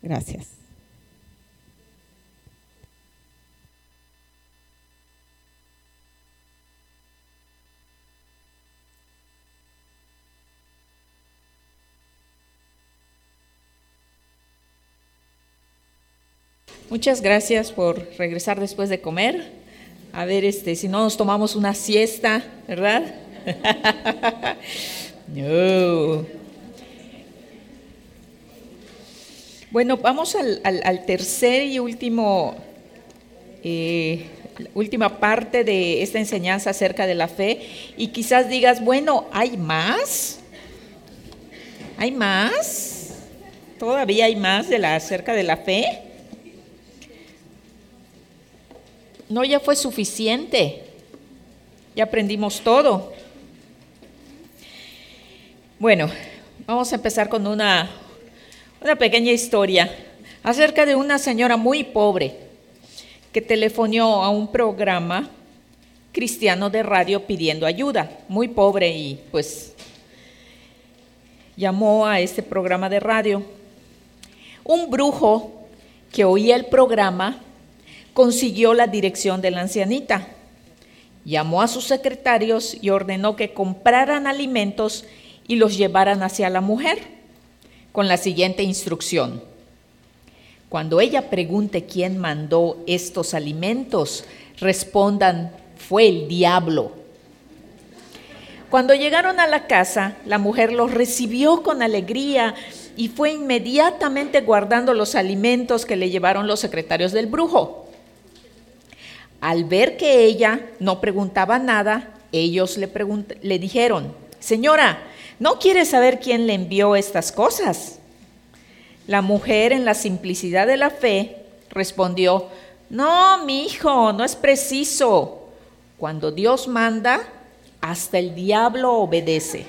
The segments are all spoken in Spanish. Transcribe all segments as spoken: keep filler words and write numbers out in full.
Gracias. Muchas gracias por regresar después de comer. A ver, este, si no nos tomamos una siesta, ¿verdad? No. Bueno, vamos al, al, al tercer y último, eh, última parte de esta enseñanza acerca de la fe. Y quizás digas, bueno, ¿hay más? ¿Hay más? ¿Todavía hay más de la, acerca de la fe? No, ya fue suficiente. Ya aprendimos todo. Bueno, vamos a empezar con una, una pequeña historia acerca de una señora muy pobre que telefonó a un programa cristiano de radio pidiendo ayuda. Muy pobre y pues llamó a este programa de radio. Un brujo que oía el programa consiguió la dirección de la ancianita. Llamó a sus secretarios y ordenó que compraran alimentos y los llevaran hacia la mujer, con la siguiente instrucción: cuando ella pregunte quién mandó estos alimentos, respondan, fue el diablo. Cuando llegaron a la casa, la mujer los recibió con alegría y fue inmediatamente guardando los alimentos que le llevaron los secretarios del brujo. Al ver que ella no preguntaba nada, ellos le, pregunt- le dijeron, señora, ¿no quiere saber quién le envió estas cosas? La mujer, en la simplicidad de la fe, respondió, no, mi hijo, no es preciso. Cuando Dios manda, hasta el diablo obedece.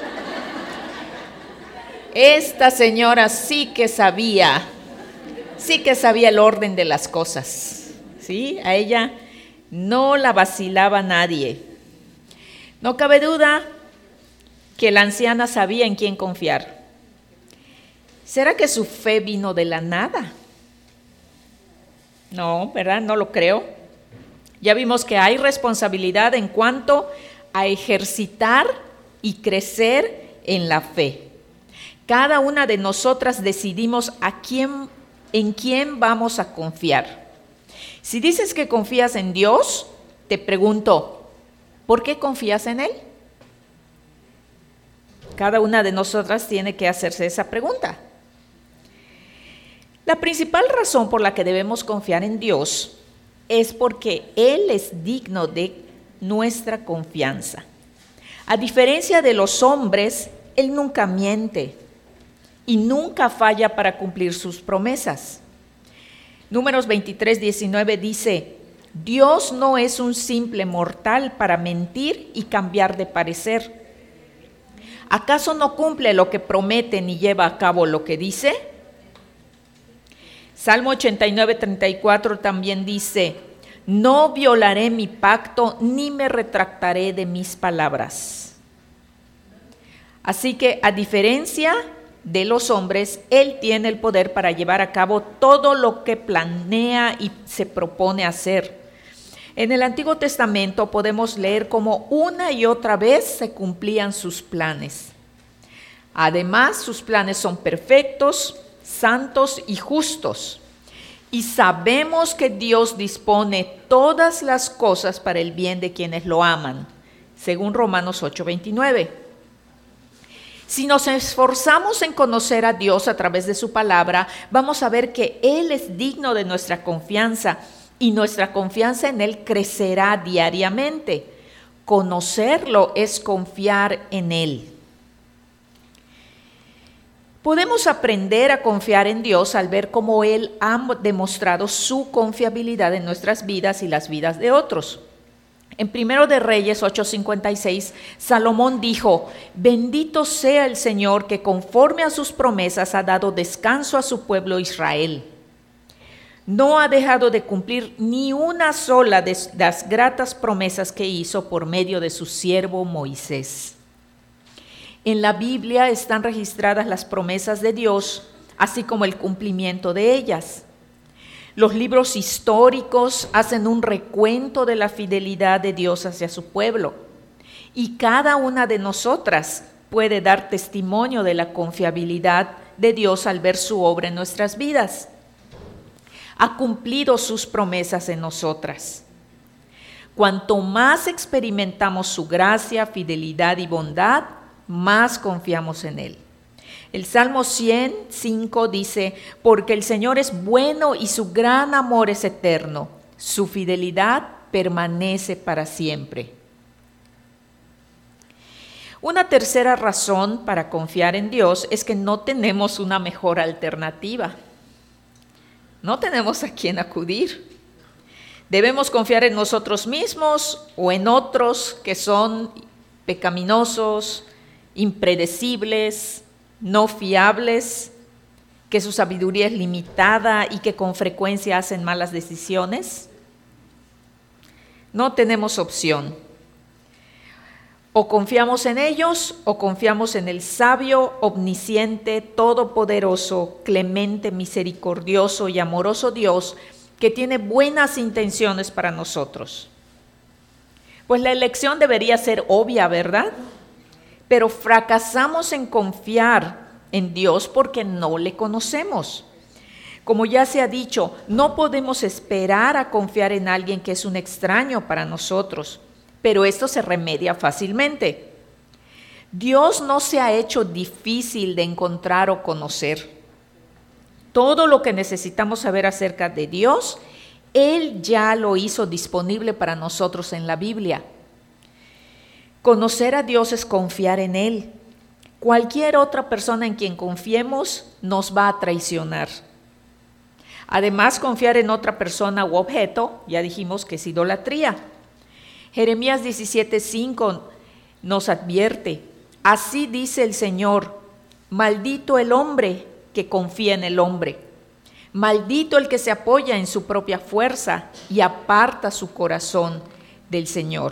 Esta señora sí que sabía, sí que sabía el orden de las cosas. ¿Sí? A ella no la vacilaba nadie. No cabe duda que la anciana sabía en quién confiar. ¿Será que su fe vino de la nada? No, ¿verdad? No lo creo. Ya vimos que hay responsabilidad en cuanto a ejercitar y crecer en la fe. Cada una de nosotras decidimos a quién, en quién vamos a confiar. Si dices que confías en Dios, te pregunto, ¿por qué confías en Él? Cada una de nosotras tiene que hacerse esa pregunta. La principal razón por la que debemos confiar en Dios es porque Él es digno de nuestra confianza. A diferencia de los hombres, Él nunca miente y nunca falla para cumplir sus promesas. Números veintitrés, diecinueve dice, Dios no es un simple mortal para mentir y cambiar de parecer. ¿Acaso no cumple lo que promete ni lleva a cabo lo que dice? Salmo ochenta y nueve, treinta y cuatro también dice, no violaré mi pacto ni me retractaré de mis palabras. Así que, a diferencia de los hombres, Él tiene el poder para llevar a cabo todo lo que planea y se propone hacer. En el Antiguo Testamento podemos leer cómo una y otra vez se cumplían sus planes. Además, sus planes son perfectos, santos y justos. Y sabemos que Dios dispone todas las cosas para el bien de quienes lo aman, según Romanos ocho, veintinueve. Si nos esforzamos en conocer a Dios a través de su palabra, vamos a ver que Él es digno de nuestra confianza y nuestra confianza en Él crecerá diariamente. Conocerlo es confiar en Él. Podemos aprender a confiar en Dios al ver cómo Él ha demostrado su confiabilidad en nuestras vidas y las vidas de otros. En Primero de Reyes ocho cincuenta y seis, Salomón dijo, bendito sea el Señor que conforme a sus promesas ha dado descanso a su pueblo Israel. No ha dejado de cumplir ni una sola de las gratas promesas que hizo por medio de su siervo Moisés. En la Biblia están registradas las promesas de Dios así como el cumplimiento de ellas. Los libros históricos hacen un recuento de la fidelidad de Dios hacia su pueblo, y cada una de nosotras puede dar testimonio de la confiabilidad de Dios al ver su obra en nuestras vidas. Ha cumplido sus promesas en nosotras. Cuanto más experimentamos su gracia, fidelidad y bondad, más confiamos en Él. El Salmo cien, cinco dice, porque el Señor es bueno y su gran amor es eterno, su fidelidad permanece para siempre. Una tercera razón para confiar en Dios es que no tenemos una mejor alternativa. No tenemos a quién acudir. Debemos confiar en nosotros mismos o en otros que son pecaminosos, impredecibles, no fiables, que su sabiduría es limitada y que con frecuencia hacen malas decisiones. No tenemos opción. O confiamos en ellos o confiamos en el sabio, omnisciente, todopoderoso, clemente, misericordioso y amoroso Dios que tiene buenas intenciones para nosotros. Pues la elección debería ser obvia, ¿verdad? Pero fracasamos en confiar en Dios porque no le conocemos. Como ya se ha dicho, no podemos esperar a confiar en alguien que es un extraño para nosotros, pero esto se remedia fácilmente. Dios no se ha hecho difícil de encontrar o conocer. Todo lo que necesitamos saber acerca de Dios, Él ya lo hizo disponible para nosotros en la Biblia. Conocer a Dios es confiar en Él. Cualquier otra persona en quien confiemos nos va a traicionar. Además, confiar en otra persona u objeto, ya dijimos que es idolatría. Jeremías diecisiete, cinco nos advierte, así dice el Señor, maldito el hombre que confía en el hombre, maldito el que se apoya en su propia fuerza y aparta su corazón del Señor.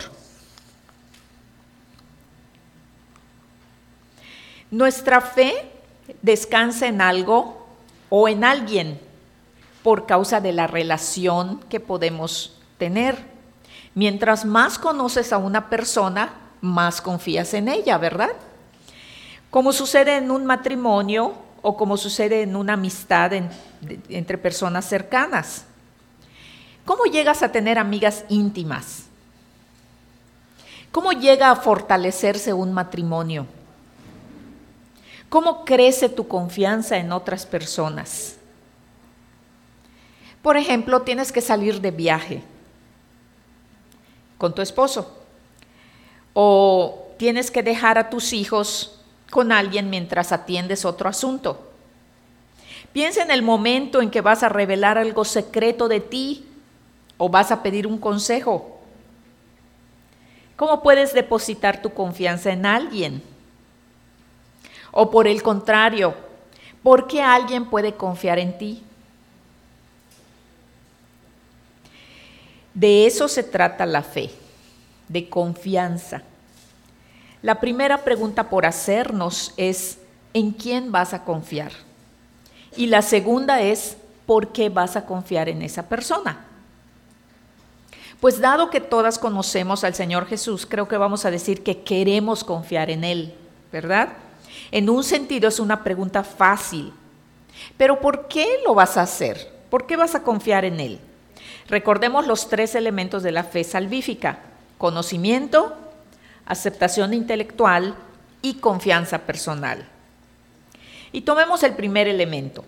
Nuestra fe descansa en algo o en alguien por causa de la relación que podemos tener. Mientras más conoces a una persona, más confías en ella, ¿verdad? Como sucede en un matrimonio o como sucede en una amistad en, de, entre personas cercanas. ¿Cómo llegas a tener amigas íntimas? ¿Cómo llega a fortalecerse un matrimonio? ¿Cómo crece tu confianza en otras personas? Por ejemplo, tienes que salir de viaje con tu esposo o tienes que dejar a tus hijos con alguien mientras atiendes otro asunto. Piensa en el momento en que vas a revelar algo secreto de ti o vas a pedir un consejo. ¿Cómo puedes depositar tu confianza en alguien? O por el contrario, ¿por qué alguien puede confiar en ti? De eso se trata la fe, de confianza. La primera pregunta por hacernos es, ¿en quién vas a confiar? Y la segunda es, ¿por qué vas a confiar en esa persona? Pues dado que todas conocemos al Señor Jesús, creo que vamos a decir que queremos confiar en Él, ¿verdad? En un sentido es una pregunta fácil, pero ¿por qué lo vas a hacer? ¿Por qué vas a confiar en Él? Recordemos los tres elementos de la fe salvífica: conocimiento, aceptación intelectual y confianza personal. Y tomemos el primer elemento,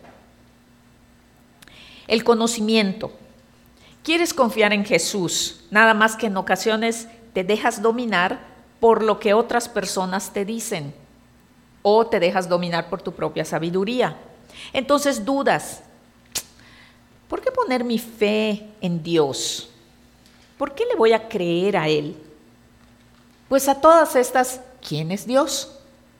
el conocimiento. Quieres confiar en Jesús, nada más que en ocasiones te dejas dominar por lo que otras personas te dicen o te dejas dominar por tu propia sabiduría. Entonces dudas, ¿por qué poner mi fe en Dios? ¿Por qué le voy a creer a Él? Pues a todas estas, ¿quién es Dios?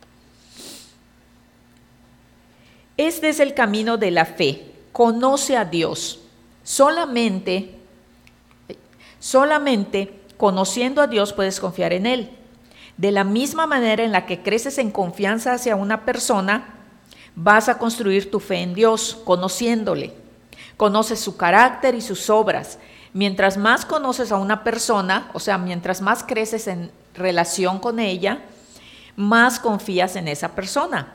Este es el camino de la fe. Conoce a Dios. Solamente, solamente conociendo a Dios puedes confiar en Él. De la misma manera en la que creces en confianza hacia una persona, Vas a construir tu fe en Dios, conociéndole. Conoces su carácter y sus obras. Mientras más conoces a una persona, o sea, mientras más creces en relación con ella, más confías en esa persona.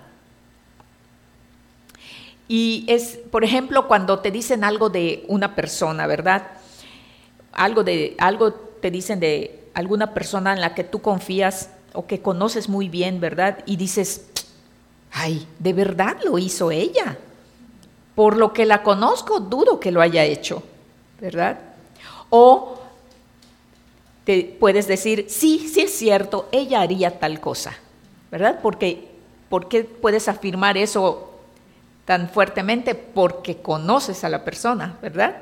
Y es, por ejemplo, cuando te dicen algo de una persona, ¿verdad? Algo, de, algo te dicen de alguna persona en la que tú confías o que conoces muy bien, ¿verdad? Y dices, ay, de verdad lo hizo ella. Por lo que la conozco, dudo que lo haya hecho, ¿verdad? O te puedes decir, sí, sí es cierto, ella haría tal cosa, ¿verdad? Porque, ¿por qué puedes afirmar eso tan fuertemente? Porque conoces a la persona, ¿verdad?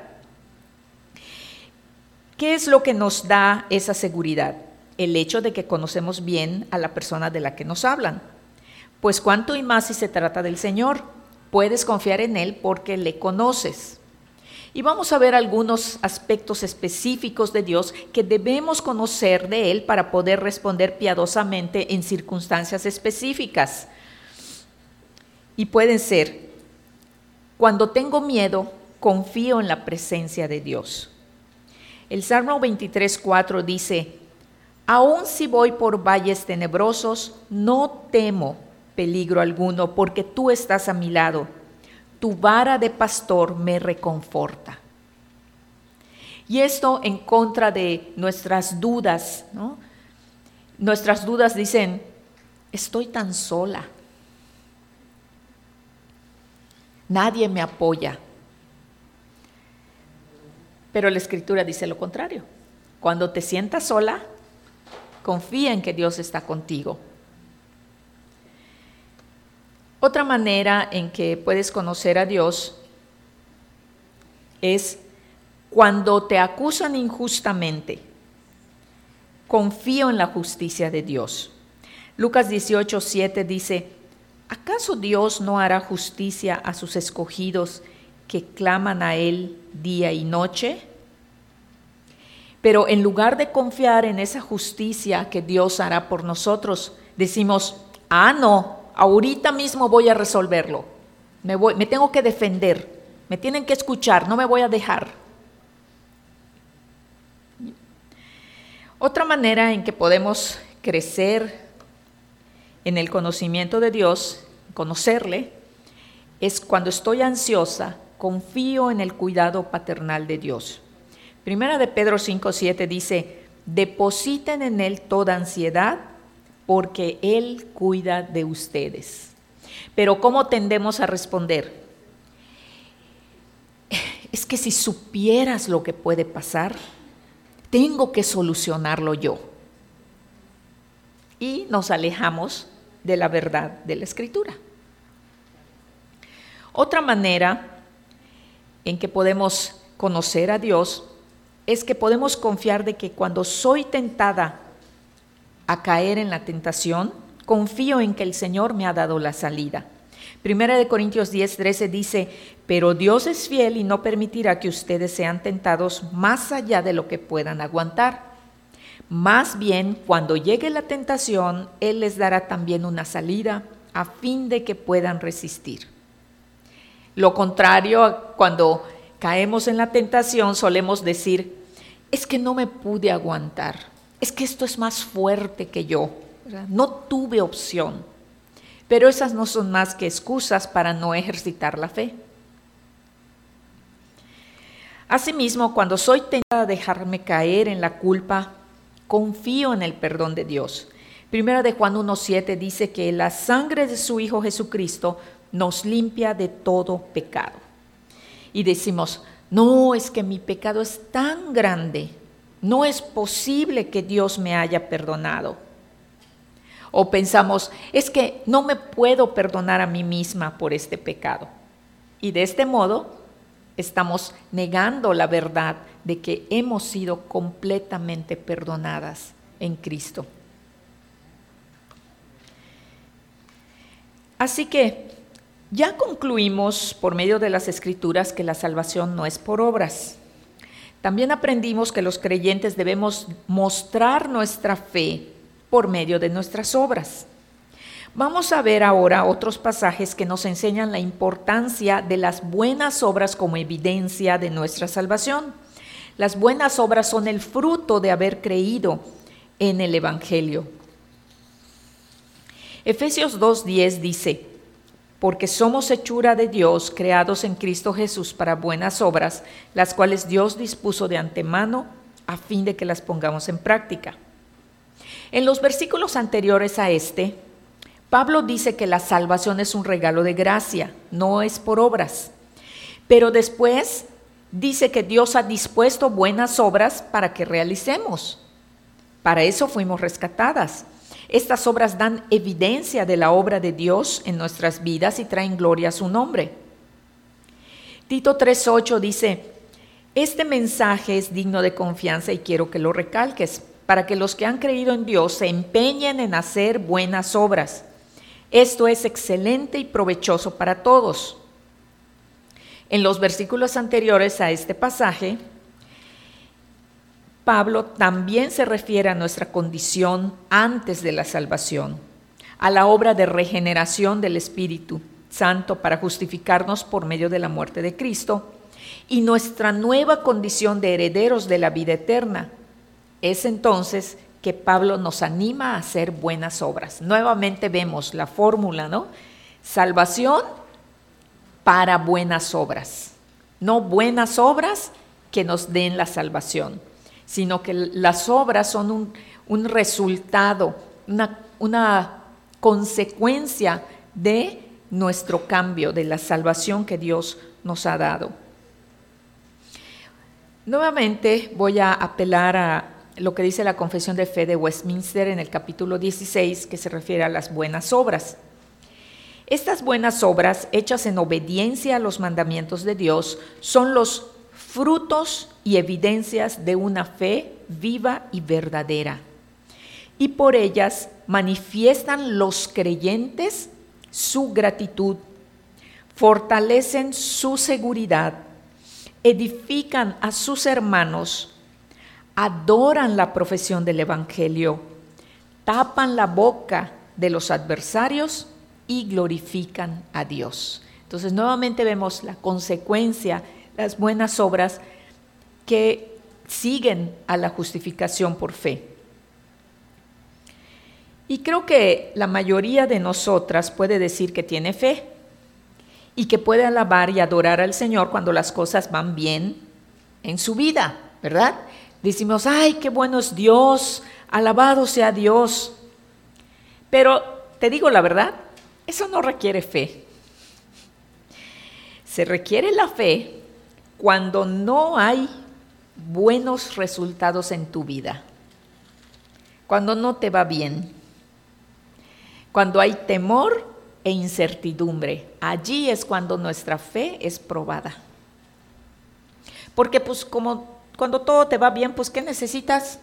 ¿Qué es lo que nos da esa seguridad? El hecho de que conocemos bien a la persona de la que nos hablan. Pues cuánto y más si se trata del Señor, puedes confiar en Él porque le conoces. Y vamos a ver algunos aspectos específicos de Dios que debemos conocer de Él para poder responder piadosamente en circunstancias específicas. Y pueden ser, cuando tengo miedo, confío en la presencia de Dios. El Salmo veintitrés, cuatro dice, aun si voy por valles tenebrosos, no temo peligro alguno, porque tú estás a mi lado. Tu vara de pastor me reconforta. Y esto en contra de nuestras dudas, ¿no? Nuestras dudas dicen, estoy tan sola. Nadie me apoya. Pero la Escritura dice lo contrario. Cuando te sientas sola, confía en que Dios está contigo. Otra manera en que puedes conocer a Dios es cuando te acusan injustamente. Confío en la justicia de Dios. Lucas dieciocho, siete dice, ¿acaso Dios no hará justicia a sus escogidos que claman a Él día y noche? Pero en lugar de confiar en esa justicia que Dios hará por nosotros, decimos, ah, no, ahorita mismo voy a resolverlo. Me, voy, me tengo que defender, me tienen que escuchar, no me voy a dejar. Otra manera en que podemos crecer en el conocimiento de Dios, conocerle, es cuando estoy ansiosa, confío en el cuidado paternal de Dios. Primera de Pedro cinco, siete dice, depositen en Él toda ansiedad, porque Él cuida de ustedes. Pero ¿cómo tendemos a responder? Es que si supieras lo que puede pasar, tengo que solucionarlo yo. Y nos alejamos de la verdad de la Escritura. Otra manera en que podemos conocer a Dios es que podemos confiar de que cuando soy tentada a caer en la tentación, confío en que el Señor me ha dado la salida. Primera de Corintios diez, trece dice, pero Dios es fiel y no permitirá que ustedes sean tentados más allá de lo que puedan aguantar. Más bien, cuando llegue la tentación, Él les dará también una salida a fin de que puedan resistir. Lo contrario, cuando caemos en la tentación, solemos decir, es que no me pude aguantar, es que esto es más fuerte que yo, ¿verdad? No tuve opción. Pero esas no son más que excusas para no ejercitar la fe. Asimismo, cuando soy tentada a dejarme caer en la culpa, confío en el perdón de Dios. Primera de Juan uno, siete dice que la sangre de su Hijo Jesucristo nos limpia de todo pecado. Y decimos, no, es que mi pecado es tan grande, no es posible que Dios me haya perdonado. O pensamos, es que no me puedo perdonar a mí misma por este pecado. Y de este modo estamos negando la verdad de que hemos sido completamente perdonadas en Cristo. Así que ya concluimos por medio de las Escrituras que la salvación no es por obras. También aprendimos que los creyentes debemos mostrar nuestra fe por medio de nuestras obras. Vamos a ver ahora otros pasajes que nos enseñan la importancia de las buenas obras como evidencia de nuestra salvación. Las buenas obras son el fruto de haber creído en el Evangelio. Efesios dos diez dice: porque somos hechura de Dios, creados en Cristo Jesús para buenas obras, las cuales Dios dispuso de antemano a fin de que las pongamos en práctica. En los versículos anteriores a este, Pablo dice que la salvación es un regalo de gracia, no es por obras. Pero después dice que Dios ha dispuesto buenas obras para que realicemos. Para eso fuimos rescatadas. Estas obras dan evidencia de la obra de Dios en nuestras vidas y traen gloria a su nombre. Tito tres ocho dice: este mensaje es digno de confianza y quiero que lo recalques, para que los que han creído en Dios se empeñen en hacer buenas obras. Esto es excelente y provechoso para todos. En los versículos anteriores a este pasaje, Pablo también se refiere a nuestra condición antes de la salvación, a la obra de regeneración del Espíritu Santo para justificarnos por medio de la muerte de Cristo y nuestra nueva condición de herederos de la vida eterna. Es entonces que Pablo nos anima a hacer buenas obras. Nuevamente vemos la fórmula, ¿no? Salvación para buenas obras. No buenas obras que nos den la salvación, sino que las obras son un, un resultado, una, una consecuencia de nuestro cambio, de la salvación que Dios nos ha dado. Nuevamente voy a apelar a lo que dice la Confesión de Fe de Westminster en el capítulo dieciséis, que se refiere a las buenas obras. Estas buenas obras, hechas en obediencia a los mandamientos de Dios, son los frutos y evidencias de una fe viva y verdadera. Y por ellas manifiestan los creyentes su gratitud, fortalecen su seguridad, edifican a sus hermanos, adoran la profesión del Evangelio, tapan la boca de los adversarios y glorifican a Dios. Entonces, nuevamente vemos la consecuencia, las buenas obras que siguen a la justificación por fe. Y creo que la mayoría de nosotras puede decir que tiene fe y que puede alabar y adorar al Señor cuando las cosas van bien en su vida, ¿verdad? Decimos: ¡ay, qué bueno es Dios! Alabado sea Dios. Pero te digo la verdad, eso no requiere fe. Se requiere la fe cuando no hay buenos resultados en tu vida, cuando no te va bien, cuando hay temor e incertidumbre. Allí es cuando nuestra fe es probada. Porque pues como cuando todo te va bien, pues ¿qué necesitas?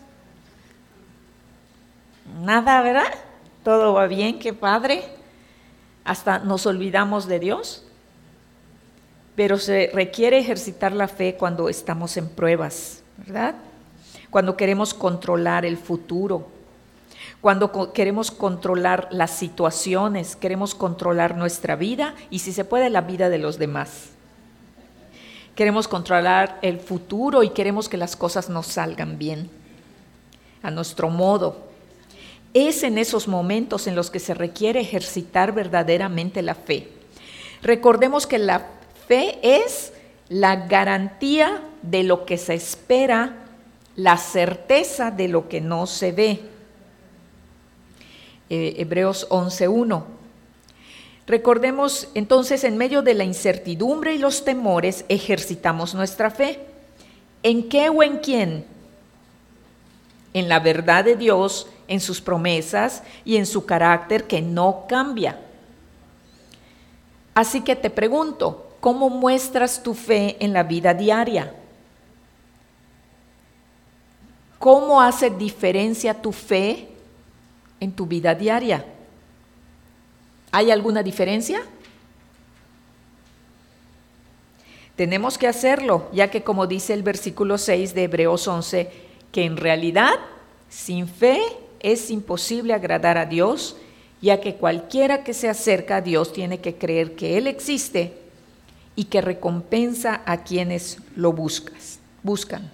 Nada, ¿verdad? Todo va bien, qué padre. Hasta nos olvidamos de Dios. Pero se requiere ejercitar la fe cuando estamos en pruebas, ¿verdad? Cuando queremos controlar el futuro, cuando co- queremos controlar las situaciones, queremos controlar nuestra vida y, si se puede, la vida de los demás. Queremos controlar el futuro y queremos que las cosas nos salgan bien, a nuestro modo. Es en esos momentos en los que se requiere ejercitar verdaderamente la fe. Recordemos que la fe es la garantía de lo que se espera, la certeza de lo que no se ve. Eh, Hebreos once uno. Recordemos entonces, en medio de la incertidumbre y los temores, ejercitamos nuestra fe. ¿En qué o en quién? En la verdad de Dios, en sus promesas y en su carácter que no cambia. Así que te pregunto, ¿cómo muestras tu fe en la vida diaria? ¿Cómo hace diferencia tu fe en tu vida diaria? ¿Hay alguna diferencia? Tenemos que hacerlo, ya que, como dice el versículo seis de Hebreos once, que en realidad sin fe es imposible agradar a Dios, ya que cualquiera que se acerca a Dios tiene que creer que Él existe y que recompensa a quienes lo buscas, buscan.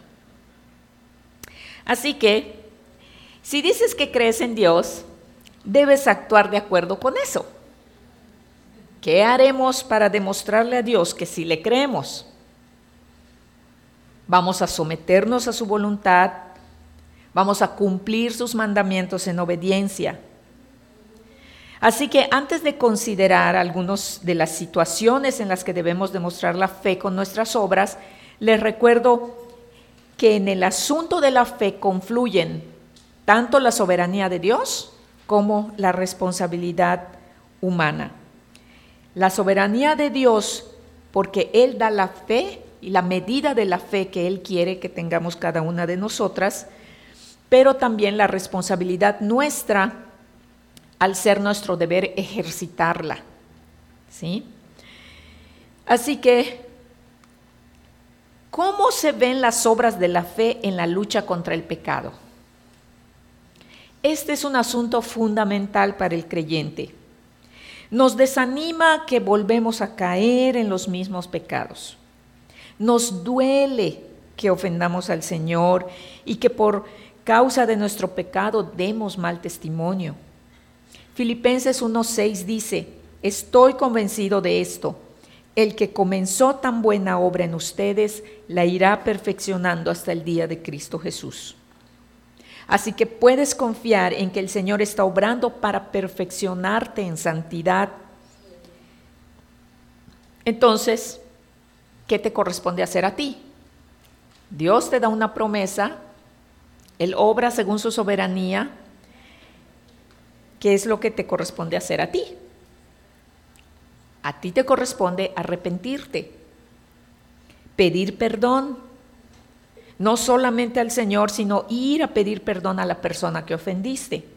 Así que, si dices que crees en Dios, debes actuar de acuerdo con eso. ¿Qué haremos para demostrarle a Dios que sí le creemos? Vamos a someternos a su voluntad, vamos a cumplir sus mandamientos en obediencia. Así que antes de considerar algunas de las situaciones en las que debemos demostrar la fe con nuestras obras, les recuerdo que en el asunto de la fe confluyen tanto la soberanía de Dios como la responsabilidad humana. La soberanía de Dios, porque Él da la fe y la medida de la fe que Él quiere que tengamos cada una de nosotras, pero también la responsabilidad nuestra al ser nuestro deber ejercitarla, ¿sí? Así que, ¿cómo se ven las obras de la fe en la lucha contra el pecado? Este es un asunto fundamental para el creyente. Nos desanima que volvemos a caer en los mismos pecados. Nos duele que ofendamos al Señor y que por causa de nuestro pecado demos mal testimonio. Filipenses uno seis dice, estoy convencido de esto, el que comenzó tan buena obra en ustedes, la irá perfeccionando hasta el día de Cristo Jesús. Así que puedes confiar en que el Señor está obrando para perfeccionarte en santidad. Entonces, ¿qué te corresponde hacer a ti? Dios te da una promesa, Él obra según su soberanía. ¿Qué es lo que te corresponde hacer a ti? A ti te corresponde arrepentirte, pedir perdón, no solamente al Señor, sino ir a pedir perdón a la persona que ofendiste.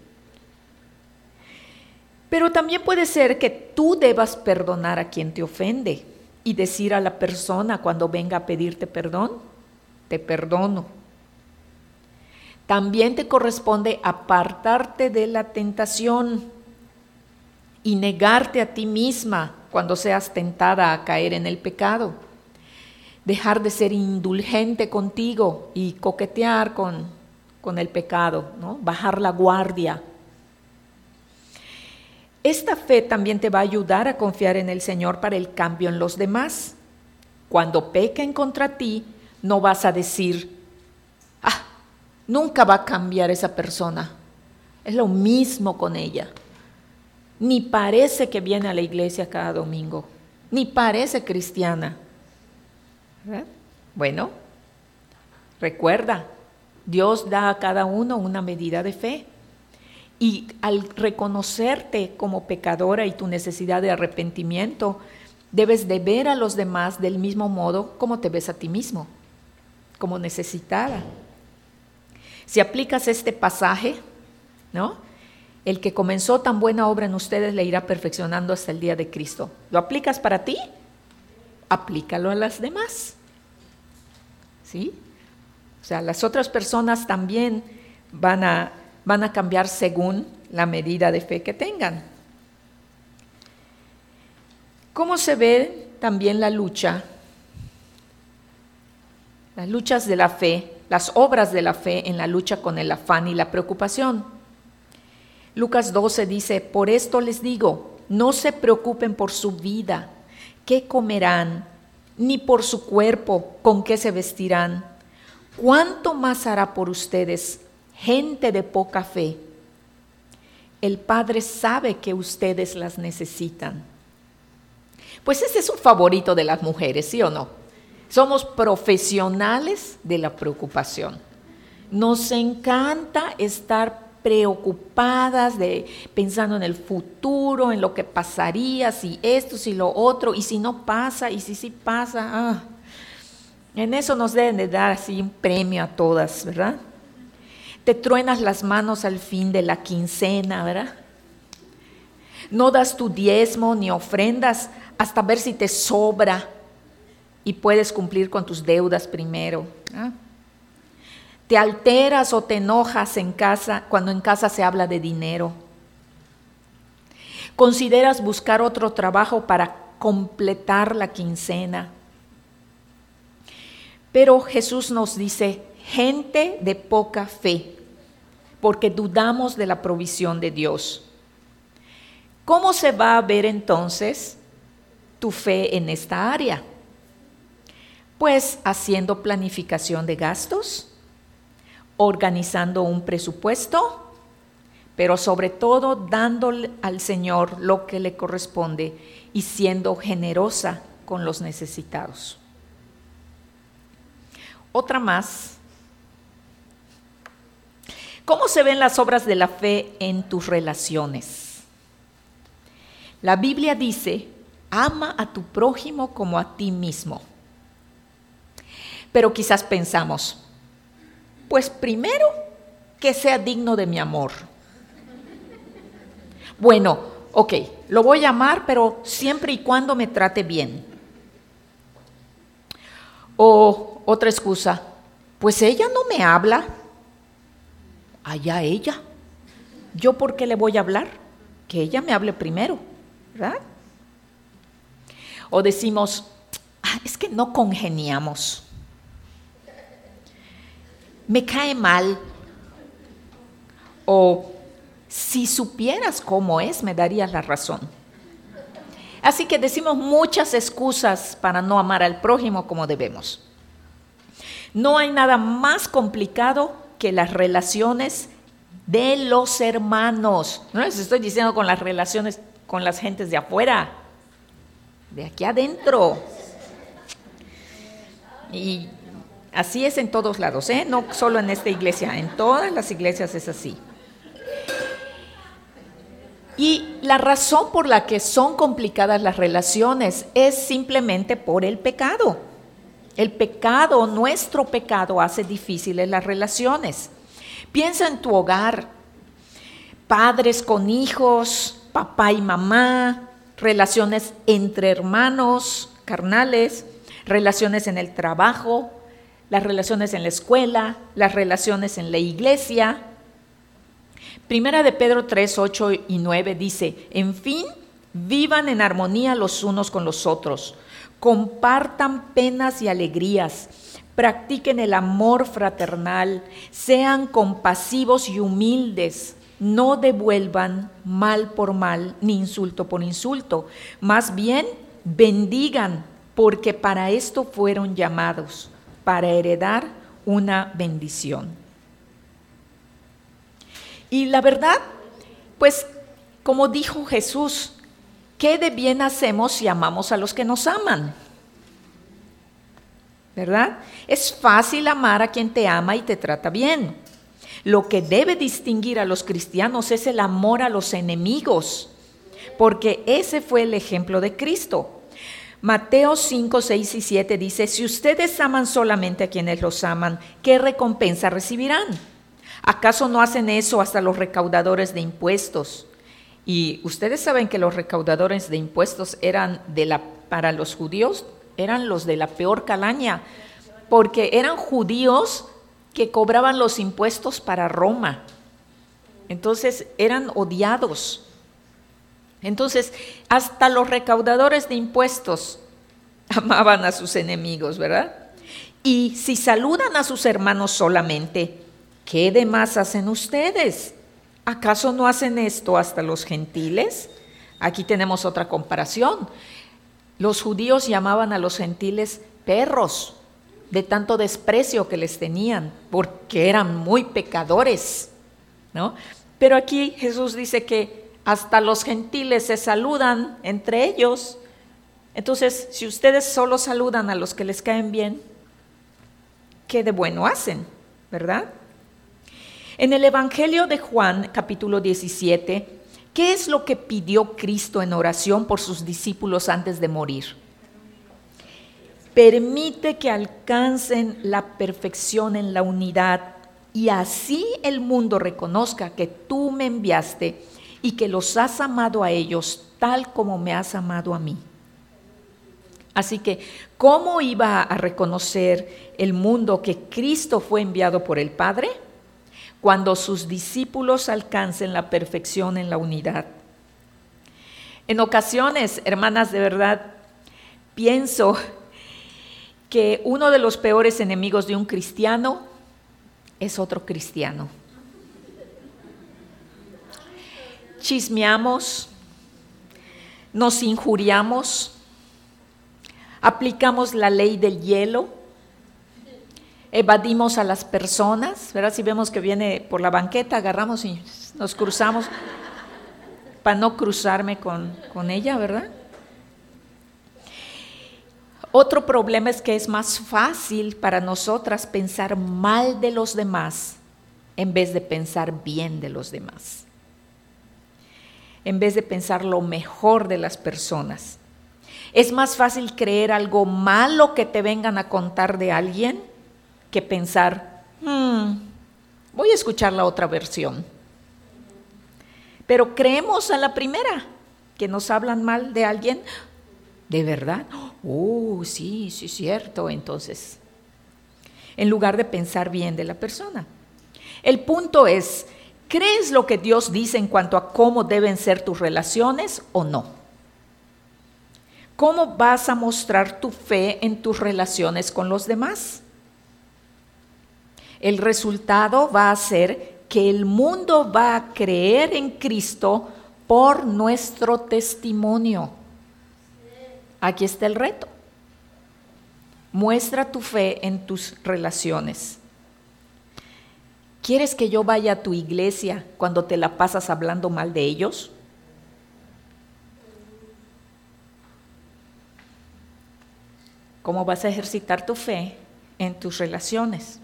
Pero también puede ser que tú debas perdonar a quien te ofende y decir a la persona cuando venga a pedirte perdón, te perdono. También te corresponde apartarte de la tentación y negarte a ti misma cuando seas tentada a caer en el pecado. Dejar de ser indulgente contigo y coquetear con, con el pecado, ¿no? Bajar la guardia. Esta fe también te va a ayudar a confiar en el Señor para el cambio en los demás. Cuando pequen contra ti, no vas a decir, ah, nunca va a cambiar esa persona. Es lo mismo con ella. Ni parece que viene a la iglesia cada domingo, ni parece cristiana. ¿Verdad? Bueno, recuerda, Dios da a cada uno una medida de fe. Y al reconocerte como pecadora y tu necesidad de arrepentimiento, debes de ver a los demás del mismo modo como te ves a ti mismo, como necesitada. Si aplicas este pasaje, ¿no? El que comenzó tan buena obra en ustedes le irá perfeccionando hasta el día de Cristo. ¿Lo aplicas para ti? Aplícalo a las demás. ¿Sí? O sea, las otras personas también van a, van a cambiar según la medida de fe que tengan. ¿Cómo se ve también la lucha? Las luchas de la fe, las obras de la fe en la lucha con el afán y la preocupación. Lucas doce dice, por esto les digo, no se preocupen por su vida, qué comerán, ni por su cuerpo, con qué se vestirán. ¿Cuánto más hará por ustedes, gente de poca fe? El Padre sabe que ustedes las necesitan. Pues ese es un favorito de las mujeres, ¿sí o no? Somos profesionales de la preocupación. Nos encanta estar preocupadas, de, pensando en el futuro, en lo que pasaría, si esto, si lo otro, y si no pasa, y si sí pasa. Ah. En eso nos deben de dar así un premio a todas, ¿verdad? Te truenas las manos al fin de la quincena, ¿verdad? No das tu diezmo ni ofrendas hasta ver si te sobra y puedes cumplir con tus deudas primero. ¿Ah? Te alteras o te enojas en casa cuando en casa se habla de dinero. ¿Consideras buscar otro trabajo para completar la quincena? Pero Jesús nos dice, gente de poca fe, porque dudamos de la provisión de Dios. ¿Cómo se va a ver entonces tu fe en esta área? Pues haciendo planificación de gastos, organizando un presupuesto, pero sobre todo dándole al Señor lo que le corresponde y siendo generosa con los necesitados. Otra más. ¿Cómo se ven las obras de la fe en tus relaciones? La Biblia dice, ama a tu prójimo como a ti mismo. Pero quizás pensamos, pues primero que sea digno de mi amor. Bueno, ok, lo voy a amar, pero siempre y cuando me trate bien. O otra excusa, pues ella no me habla. Allá ella. ¿Yo por qué le voy a hablar? Que ella me hable primero, ¿verdad? O decimos, ah, es que no congeniamos. Me cae mal. O si supieras cómo es, me darías la razón. Así que decimos muchas excusas para no amar al prójimo como debemos. No hay nada más complicado que las relaciones de los hermanos. No les estoy diciendo con las relaciones con las gentes de afuera, de aquí adentro. Y así es en todos lados, ¿eh? No solo en esta iglesia, en todas las iglesias es así. Y la razón por la que son complicadas las relaciones es simplemente por el pecado. El pecado, nuestro pecado, hace difíciles las relaciones. Piensa en tu hogar, padres con hijos, papá y mamá, relaciones entre hermanos, carnales, relaciones en el trabajo, las relaciones en la escuela, las relaciones en la iglesia. Primera de Pedro tres, ocho y nueve dice, en fin, vivan en armonía los unos con los otros, compartan penas y alegrías, practiquen el amor fraternal, sean compasivos y humildes, no devuelvan mal por mal ni insulto por insulto, más bien bendigan, porque para esto fueron llamados, para heredar una bendición. Y la verdad, pues como dijo Jesús, ¿qué de bien hacemos si amamos a los que nos aman? ¿Verdad? Es fácil amar a quien te ama y te trata bien. Lo que debe distinguir a los cristianos es el amor a los enemigos, porque ese fue el ejemplo de Cristo. Mateo cinco, seis y siete dice, si ustedes aman solamente a quienes los aman, ¿qué recompensa recibirán? ¿Acaso no hacen eso hasta los recaudadores de impuestos? Y ustedes saben que los recaudadores de impuestos eran de la, para los judíos, eran los de la peor calaña, porque eran judíos que cobraban los impuestos para Roma. Entonces eran odiados. Entonces, hasta los recaudadores de impuestos amaban a sus enemigos, ¿verdad? Y si saludan a sus hermanos solamente, ¿qué demás hacen ustedes? ¿Acaso no hacen esto hasta los gentiles? Aquí tenemos otra comparación. Los judíos llamaban a los gentiles perros, de tanto desprecio que les tenían, porque eran muy pecadores, ¿no? Pero aquí Jesús dice que hasta los gentiles se saludan entre ellos. Entonces, si ustedes solo saludan a los que les caen bien, ¿qué de bueno hacen? ¿Verdad? En el Evangelio de Juan, capítulo diecisiete, ¿qué es lo que pidió Cristo en oración por sus discípulos antes de morir? Permite que alcancen la perfección en la unidad y así el mundo reconozca que tú me enviaste y que los has amado a ellos tal como me has amado a mí. Así que, ¿cómo iba a reconocer el mundo que Cristo fue enviado por el Padre? Cuando sus discípulos alcancen la perfección en la unidad. En ocasiones, hermanas, de verdad, pienso que uno de los peores enemigos de un cristiano es otro cristiano. Chismeamos, nos injuriamos, aplicamos la ley del hielo, evadimos a las personas, ¿verdad? Si vemos que viene por la banqueta, agarramos y nos cruzamos para no cruzarme con, con ella, ¿verdad? Otro problema es que es más fácil para nosotras pensar mal de los demás en vez de pensar bien de los demás, en vez de pensar lo mejor de las personas. Es más fácil creer algo malo que te vengan a contar de alguien que pensar, hmm, voy a escuchar la otra versión. Pero creemos a la primera, que nos hablan mal de alguien. ¿De verdad? Oh, sí, sí es cierto. Entonces, en lugar de pensar bien de la persona. El punto es, ¿crees lo que Dios dice en cuanto a cómo deben ser tus relaciones o no? ¿Cómo vas a mostrar tu fe en tus relaciones con los demás? El resultado va a ser que el mundo va a creer en Cristo por nuestro testimonio. Aquí está el reto. Muestra tu fe en tus relaciones. ¿Quieres que yo vaya a tu iglesia cuando te la pasas hablando mal de ellos? ¿Cómo vas a ejercitar tu fe en tus relaciones?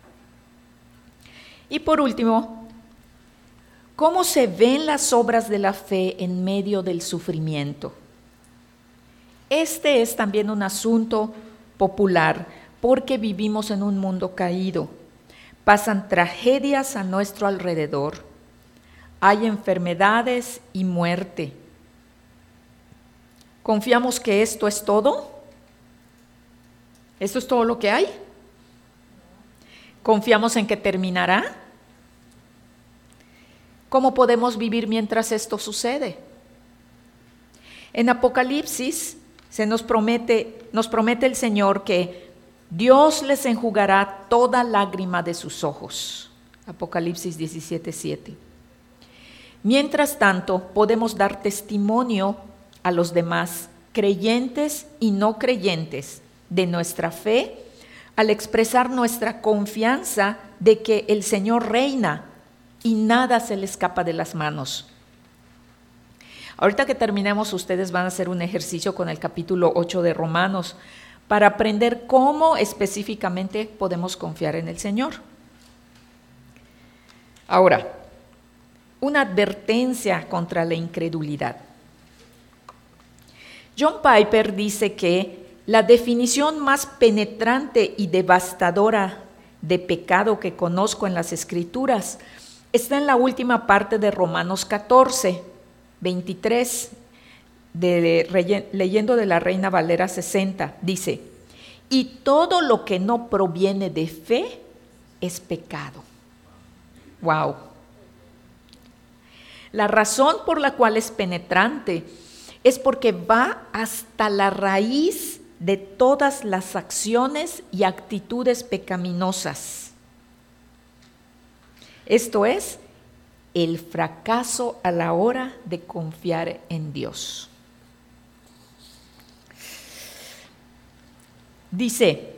Y por último, ¿cómo se ven las obras de la fe en medio del sufrimiento? Este es también un asunto popular porque vivimos en un mundo caído. Pasan tragedias a nuestro alrededor. Hay enfermedades y muerte. ¿Confiamos que esto es todo? ¿Esto es todo lo que hay? ¿Confiamos en que terminará? ¿Cómo podemos vivir mientras esto sucede? En Apocalipsis se nos promete, nos promete el Señor que Dios les enjugará toda lágrima de sus ojos. Apocalipsis diecisiete, siete. Mientras tanto, podemos dar testimonio a los demás, creyentes y no creyentes, de nuestra fe, al expresar nuestra confianza de que el Señor reina y nada se le escapa de las manos. Ahorita que terminemos, ustedes van a hacer un ejercicio con el capítulo ocho de Romanos para aprender cómo específicamente podemos confiar en el Señor. Ahora, una advertencia contra la incredulidad. John Piper dice que la definición más penetrante y devastadora de pecado que conozco en las Escrituras está en la última parte de Romanos catorce, veintitrés, de, de, leyendo de la Reina Valera sesenta, dice, y todo lo que no proviene de fe es pecado. ¡Wow! La razón por la cual es penetrante es porque va hasta la raíz de todas las acciones y actitudes pecaminosas. Esto es, el fracaso a la hora de confiar en Dios. Dice,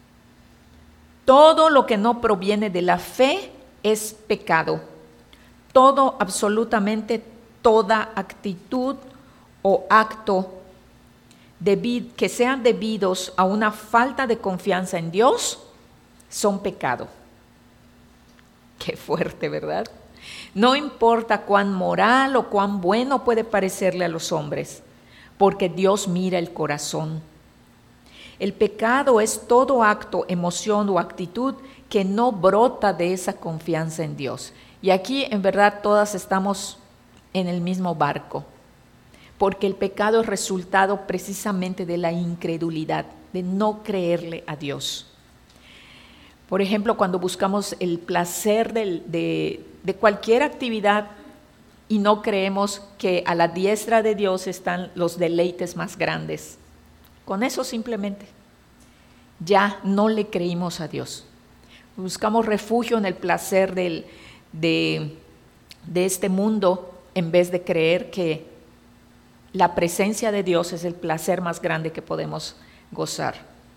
todo lo que no proviene de la fe es pecado. Todo, absolutamente toda actitud o acto debi- que sean debidos a una falta de confianza en Dios son pecado. Qué fuerte, ¿verdad? No importa cuán moral o cuán bueno puede parecerle a los hombres, porque Dios mira el corazón. El pecado es todo acto, emoción o actitud que no brota de esa confianza en Dios. Y aquí en verdad todas estamos en el mismo barco, porque el pecado es resultado precisamente de la incredulidad, de no creerle a Dios. Por ejemplo, cuando buscamos el placer de, de, de cualquier actividad y no creemos que a la diestra de Dios están los deleites más grandes. Con eso simplemente ya no le creímos a Dios. Buscamos refugio en el placer del, de, de este mundo en vez de creer que la presencia de Dios es el placer más grande que podemos gozar.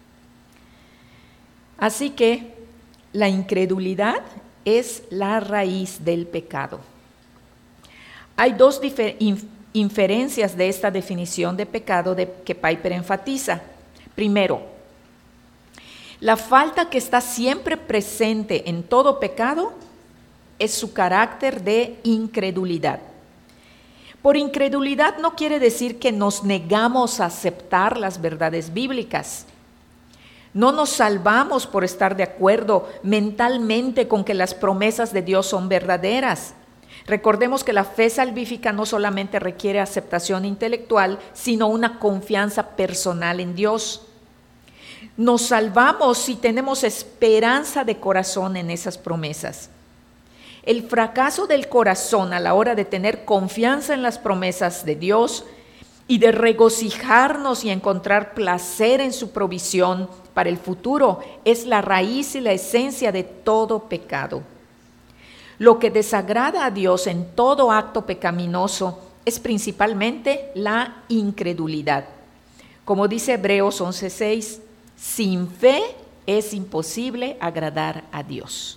Así que la incredulidad es la raíz del pecado. Hay dos difer- inf- inferencias de esta definición de pecado de, que Piper enfatiza. Primero, la falta que está siempre presente en todo pecado es su carácter de incredulidad. Por incredulidad no quiere decir que nos negamos a aceptar las verdades bíblicas. No nos salvamos por estar de acuerdo mentalmente con que las promesas de Dios son verdaderas. Recordemos que la fe salvífica no solamente requiere aceptación intelectual, sino una confianza personal en Dios. Nos salvamos si tenemos esperanza de corazón en esas promesas. El fracaso del corazón a la hora de tener confianza en las promesas de Dios y de regocijarnos y encontrar placer en su provisión para el futuro es la raíz y la esencia de todo pecado. Lo que desagrada a Dios en todo acto pecaminoso es principalmente la incredulidad. Como dice Hebreos once seis, sin fe es imposible agradar a Dios.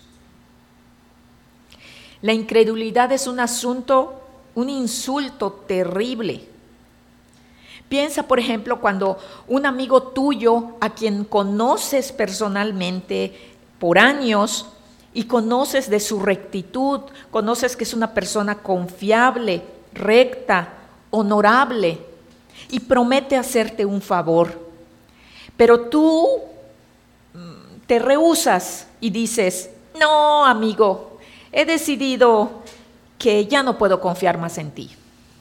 La incredulidad es un asunto, un insulto terrible. Piensa, por ejemplo, cuando un amigo tuyo a quien conoces personalmente por años y conoces de su rectitud, conoces que es una persona confiable, recta, honorable y promete hacerte un favor. Pero tú te rehusas y dices, no, amigo, he decidido que ya no puedo confiar más en ti.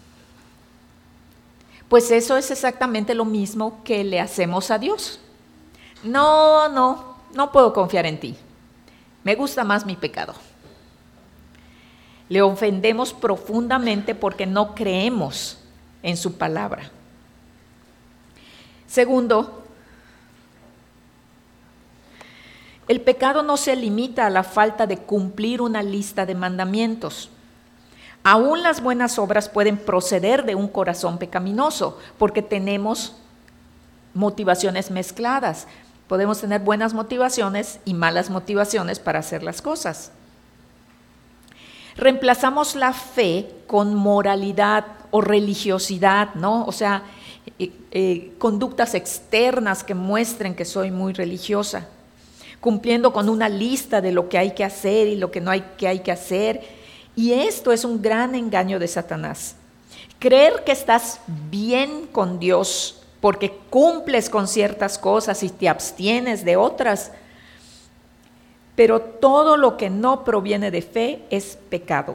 Pues eso es exactamente lo mismo que le hacemos a Dios. No, no, no puedo confiar en ti. Me gusta más mi pecado. Le ofendemos profundamente porque no creemos en su palabra. Segundo, el pecado no se limita a la falta de cumplir una lista de mandamientos. Aún las buenas obras pueden proceder de un corazón pecaminoso, porque tenemos motivaciones mezcladas. Podemos tener buenas motivaciones y malas motivaciones para hacer las cosas. Reemplazamos la fe con moralidad o religiosidad, ¿no? O sea, eh, eh, conductas externas que muestren que soy muy religiosa, cumpliendo con una lista de lo que hay que hacer y lo que no hay que hay que hacer. Y esto es un gran engaño de Satanás. Creer que estás bien con Dios porque cumples con ciertas cosas y te abstienes de otras, pero todo lo que no proviene de fe es pecado.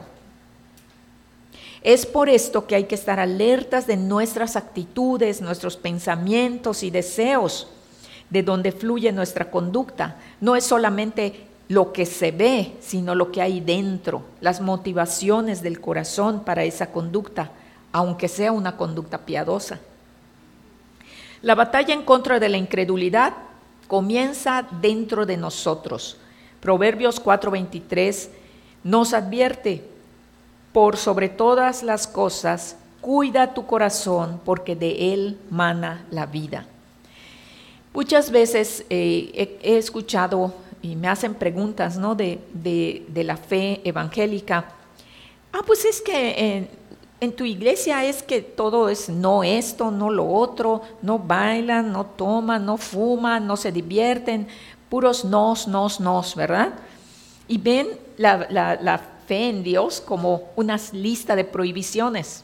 Es por esto que hay que estar alertas de nuestras actitudes, nuestros pensamientos y deseos, de donde fluye nuestra conducta. No es solamente lo que se ve, sino lo que hay dentro, las motivaciones del corazón para esa conducta, aunque sea una conducta piadosa. La batalla en contra de la incredulidad comienza dentro de nosotros. Proverbios cuatro veintitrés nos advierte, por sobre todas las cosas, cuida tu corazón, porque de él mana la vida. Muchas veces eh, he, he escuchado y me hacen preguntas, ¿no? de, de, de la fe evangélica. Ah, pues es que en, en tu iglesia es que todo es no esto, no lo otro, no bailan, no toman, no fuman, no se divierten, puros nos, nos, nos, ¿verdad? Y ven la, la, la fe en Dios como una lista de prohibiciones.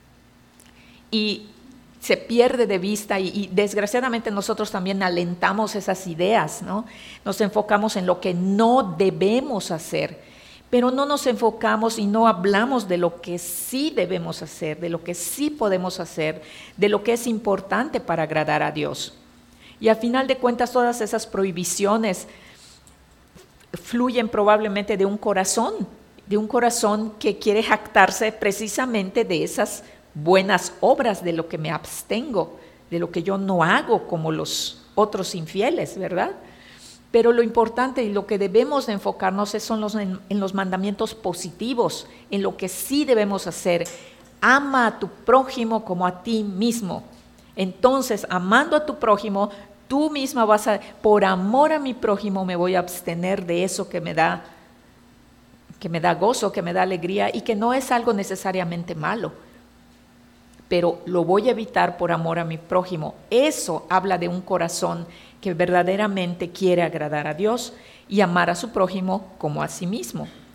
Y se pierde de vista y, y desgraciadamente nosotros también alentamos esas ideas, ¿no? Nos enfocamos en lo que no debemos hacer, pero no nos enfocamos y no hablamos de lo que sí debemos hacer, de lo que sí podemos hacer, de lo que es importante para agradar a Dios. Y al final de cuentas todas esas prohibiciones fluyen probablemente de un corazón de un corazón que quiere jactarse precisamente de esas buenas obras, de lo que me abstengo, de lo que yo no hago como los otros infieles, ¿verdad? Pero lo importante y lo que debemos de enfocarnos es son los, en, en los mandamientos positivos, en lo que sí debemos hacer. Ama a tu prójimo como a ti mismo. Entonces, amando a tu prójimo, tú misma vas a, por amor a mi prójimo, me voy a abstener de eso que me da, que me da gozo, que me da alegría y que no es algo necesariamente malo, pero lo voy a evitar por amor a mi prójimo. Eso habla de un corazón que verdaderamente quiere agradar a Dios y amar a su prójimo como a sí mismo.